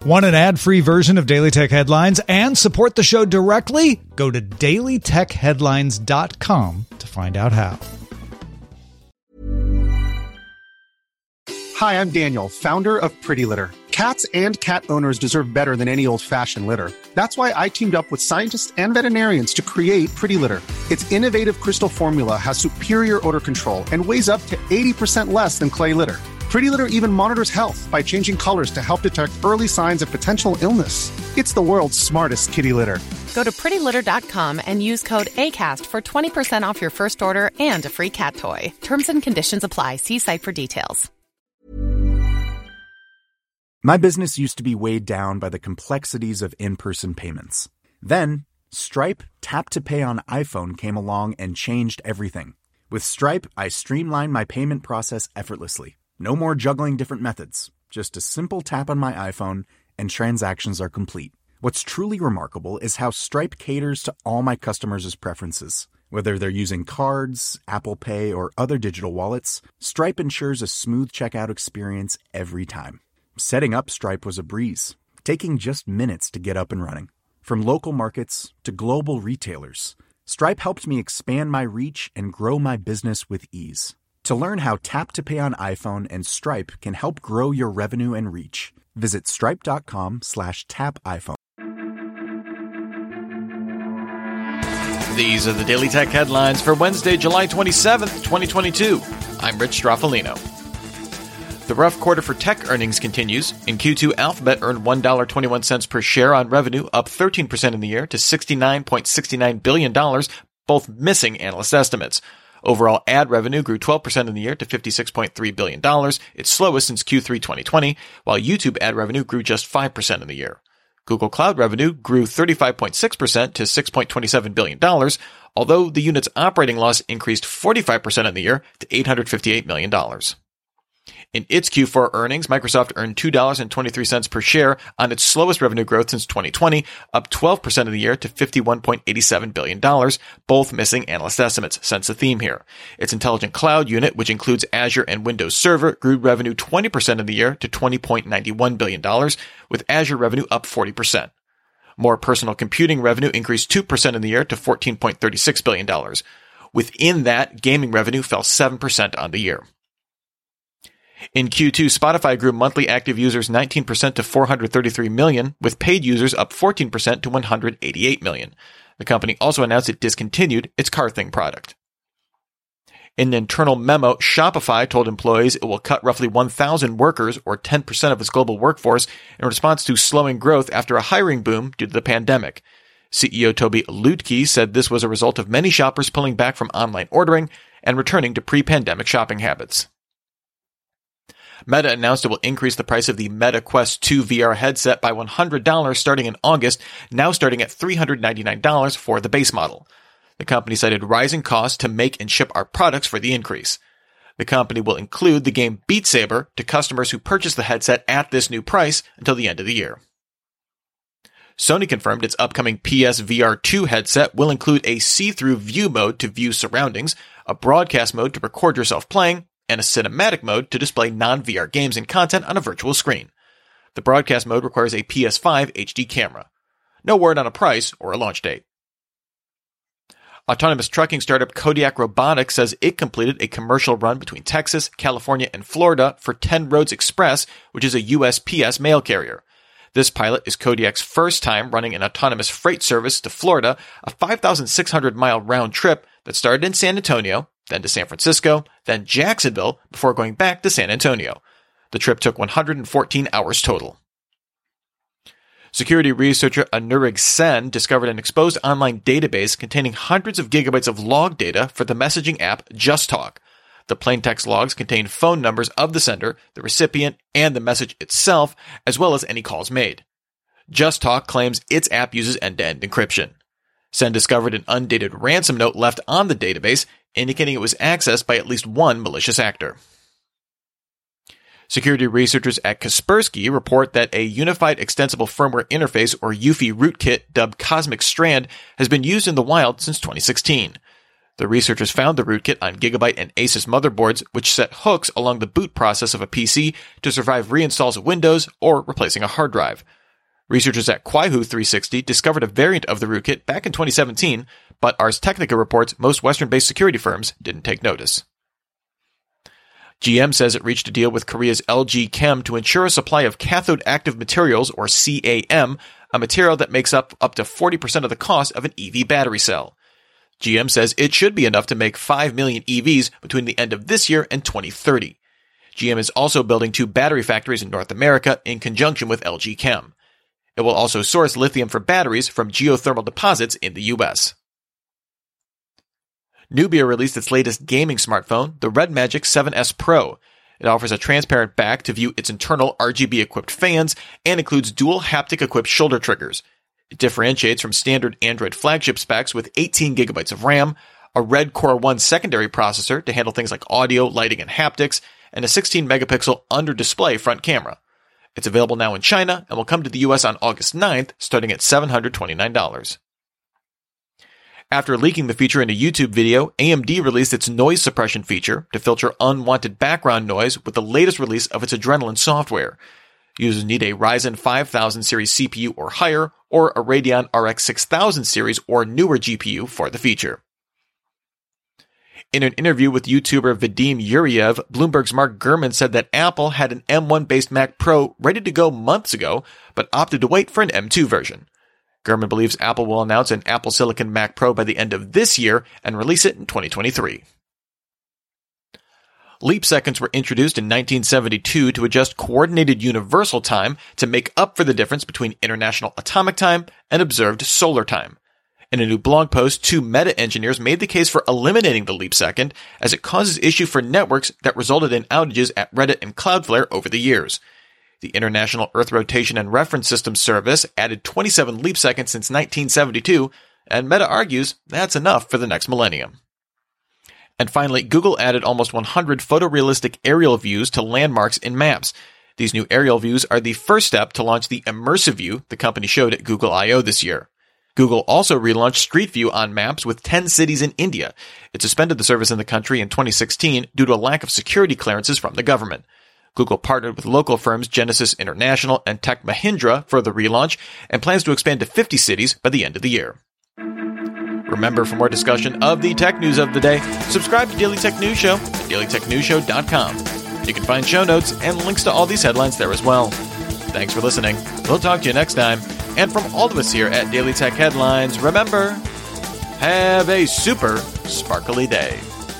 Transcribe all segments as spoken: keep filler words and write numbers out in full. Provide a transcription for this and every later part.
Want an ad-free version of Daily Tech Headlines and support the show directly? Go to daily tech headlines dot com to find out how. Hi, I'm Daniel, founder of Pretty Litter. Cats and cat owners deserve better than any old-fashioned litter. That's why I teamed up with scientists and veterinarians to create Pretty Litter. Its innovative crystal formula has superior odor control and weighs up to eighty percent less than clay litter. Pretty Litter even monitors health by changing colors to help detect early signs of potential illness. It's the world's smartest kitty litter. Go to pretty litter dot com and use code ACAST for twenty percent off your first order and a free cat toy. Terms and conditions apply. See site for details. My business used to be weighed down by the complexities of in-person payments. Then, Stripe Tap to Pay on iPhone came along and changed everything. With Stripe, I streamlined my payment process effortlessly. No more juggling different methods. Just a simple tap on my iPhone and transactions are complete. What's truly remarkable is how Stripe caters to all my customers' preferences. Whether they're using cards, Apple Pay, or other digital wallets, Stripe ensures a smooth checkout experience every time. Setting up Stripe was a breeze, taking just minutes to get up and running. From local markets to global retailers, Stripe helped me expand my reach and grow my business with ease. To learn how Tap to Pay on iPhone and Stripe can help grow your revenue and reach, visit stripe.com slash tap iPhone. These are the Daily Tech Headlines for Wednesday, July twenty-seventh, twenty twenty-two. I'm Rich Stroffolino. The rough quarter for tech earnings continues. In Q two, Alphabet earned one dollar and twenty-one cents per share on revenue, up thirteen percent in the year to sixty-nine point six nine billion dollars, both missing analyst estimates. Overall ad revenue grew twelve percent in the year to fifty-six point three billion dollars, its slowest since Q three twenty twenty, while YouTube ad revenue grew just five percent in the year. Google Cloud revenue grew thirty-five point six percent to six point two seven billion dollars, although the unit's operating loss increased forty-five percent in the year to eight hundred fifty-eight million dollars. In its Q four earnings, Microsoft earned two dollars and twenty-three cents per share on its slowest revenue growth since twenty twenty, up twelve percent in the year to fifty-one point eight seven billion dollars, both missing analyst estimates, sense a theme here. Its Intelligent Cloud unit, which includes Azure and Windows Server, grew revenue twenty percent in the year to twenty point nine one billion dollars, with Azure revenue up forty percent. More personal computing revenue increased two percent in the year to fourteen point three six billion dollars. Within that, gaming revenue fell seven percent on the year. In Q two, Spotify grew monthly active users nineteen percent to four hundred thirty-three million, with paid users up fourteen percent to one hundred eighty-eight million. The company also announced it discontinued its CarThing product. In an internal memo, Shopify told employees it will cut roughly one thousand workers, or ten percent of its global workforce, in response to slowing growth after a hiring boom due to the pandemic. C E O Toby Lutke said this was a result of many shoppers pulling back from online ordering and returning to pre-pandemic shopping habits. Meta announced it will increase the price of the Meta Quest two V R headset by one hundred dollars starting in August, now starting at three hundred ninety-nine dollars for the base model. The company cited rising costs to make and ship our products for the increase. The company will include the game Beat Saber to customers who purchase the headset at this new price until the end of the year. Sony confirmed its upcoming P S V R two headset will include a see-through view mode to view surroundings, a broadcast mode to record yourself playing, and a cinematic mode to display non-V R games and content on a virtual screen. The broadcast mode requires a P S five H D camera. No word on a price or a launch date. Autonomous trucking startup Kodiak Robotics says it completed a commercial run between Texas, California, and Florida for ten Roads Express, which is a U S P S mail carrier. This pilot is Kodiak's first time running an autonomous freight service to Florida, a five thousand six hundred mile round trip that started in San Antonio, then to San Francisco, then Jacksonville, before going back to San Antonio. The trip took one hundred fourteen hours total. Security researcher Anurag Sen discovered an exposed online database containing hundreds of gigabytes of log data for the messaging app JustTalk. The plaintext logs contain phone numbers of the sender, the recipient, and the message itself, as well as any calls made. JustTalk claims its app uses end-to-end encryption. Sen discovered an undated ransom note left on the database, indicating it was accessed by at least one malicious actor. Security researchers at Kaspersky report that a Unified Extensible Firmware Interface, or U F I rootkit dubbed Cosmic Strand, has been used in the wild since twenty sixteen. The researchers found the rootkit on Gigabyte and Asus motherboards, which set hooks along the boot process of a P C to survive reinstalls of Windows or replacing a hard drive. Researchers at Qihoo three sixty discovered a variant of the rootkit back in twenty seventeen, but Ars Technica reports most Western-based security firms didn't take notice. G M says it reached a deal with Korea's L G Chem to ensure a supply of cathode active materials, or C A M, a material that makes up up to forty percent of the cost of an E V battery cell. G M says it should be enough to make five million E Vs between the end of this year and twenty thirty. G M is also building two battery factories in North America in conjunction with L G Chem. It will also source lithium for batteries from geothermal deposits in the U S. Nubia released its latest gaming smartphone, the Red Magic seven S Pro. It offers a transparent back to view its internal R G B-equipped fans and includes dual haptic-equipped shoulder triggers. It differentiates from standard Android flagship specs with eighteen gigabytes of RAM, a Red Core one secondary processor to handle things like audio, lighting, and haptics, and a sixteen megapixel under-display front camera. It's available now in China and will come to the U S on August ninth, starting at seven hundred twenty-nine dollars. After leaking the feature in a YouTube video, A M D released its noise suppression feature to filter unwanted background noise with the latest release of its Adrenalin software. Users need a Ryzen five thousand series C P U or higher, or a Radeon R X six thousand series or newer G P U for the feature. In an interview with YouTuber Vadim Yuriev, Bloomberg's Mark Gurman said that Apple had an M one-based Mac Pro ready to go months ago, but opted to wait for an M two version. Gurman believes Apple will announce an Apple Silicon Mac Pro by the end of this year and release it in twenty twenty-three. Leap seconds were introduced in nineteen seventy-two to adjust coordinated universal time to make up for the difference between international atomic time and observed solar time. In a new blog post, two Meta engineers made the case for eliminating the leap second, as it causes issue for networks that resulted in outages at Reddit and Cloudflare over the years. The International Earth Rotation and Reference System Service added twenty-seven leap seconds since nineteen seventy-two, and Meta argues that's enough for the next millennium. And finally, Google added almost one hundred photorealistic aerial views to landmarks in Maps. These new aerial views are the first step to launch the Immersive View the company showed at Google I O this year. Google also relaunched Street View on Maps with ten cities in India. It suspended the service in the country in twenty sixteen due to a lack of security clearances from the government. Google partnered with local firms Genesis International and Tech Mahindra for the relaunch and plans to expand to fifty cities by the end of the year. Remember, for more discussion of the tech news of the day, subscribe to Daily Tech News Show at daily tech news show dot com. You can find show notes and links to all these headlines there as well. Thanks for listening. We'll talk to you next time. And from all of us here at Daily Tech Headlines, remember, have a super sparkly day.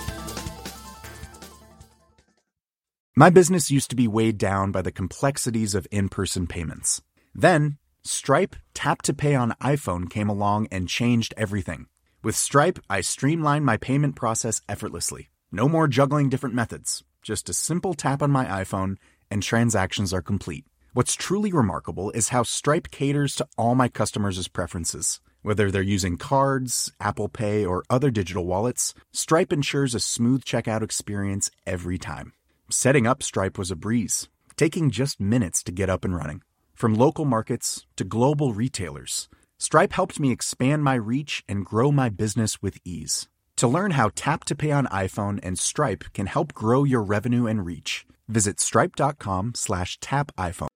My business used to be weighed down by the complexities of in-person payments. Then, Stripe Tap to Pay on iPhone came along and changed everything. With Stripe, I streamlined my payment process effortlessly. No more juggling different methods. Just a simple tap on my iPhone and transactions are complete. What's truly remarkable is how Stripe caters to all my customers' preferences. Whether they're using cards, Apple Pay, or other digital wallets, Stripe ensures a smooth checkout experience every time. Setting up Stripe was a breeze, taking just minutes to get up and running. From local markets to global retailers, Stripe helped me expand my reach and grow my business with ease. To learn how Tap to Pay on iPhone and Stripe can help grow your revenue and reach, visit stripe.com slash tap iPhone.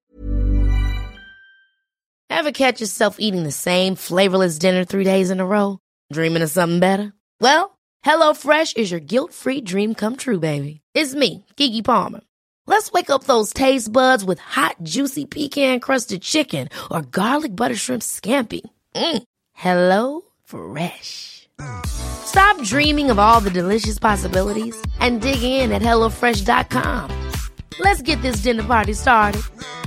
Ever catch yourself eating the same flavorless dinner three days in a row? Dreaming of something better? Well, HelloFresh is your guilt-free dream come true, baby. It's me, Keke Palmer. Let's wake up those taste buds with hot, juicy pecan-crusted chicken or garlic butter shrimp scampi. Mm. Hello Fresh. Stop dreaming of all the delicious possibilities and dig in at hello fresh dot com. Let's get this dinner party started.